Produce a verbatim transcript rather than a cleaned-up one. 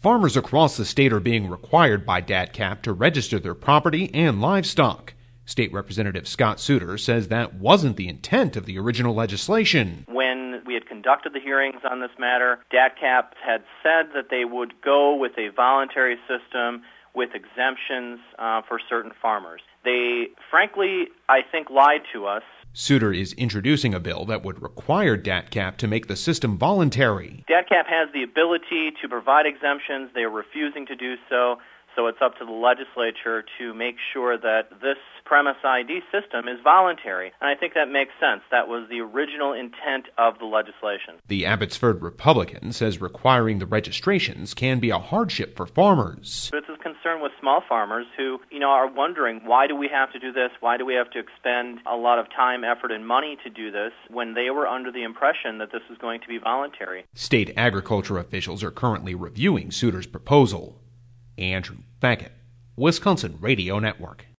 Farmers across the state are being required by D A T C A P to register their property and livestock. State Representative Scott Suter says that wasn't the intent of the original legislation. When we had conducted the hearings on this matter, D A T C A P had said that they would go with a voluntary system with exemptions uh, for certain farmers. They, frankly, I think, lied to us. Suter is introducing a bill that would require D A T C A P to make the system voluntary. D A T C A P has the ability to provide exemptions. They are refusing to do so, so it's up to the legislature to make sure that this premise I D system is voluntary. And I think that makes sense. That was the original intent of the legislation. The Abbotsford Republican says requiring the registrations can be a hardship for farmers. It's a concern with small farmers who, you know, are wondering, why do we have to do this? Why do we have to expend a lot of time, effort, and money to do this when they were under the impression that this was going to be voluntary? State agriculture officials are currently reviewing Suter's proposal. Andrew Thackett, Wisconsin Radio Network.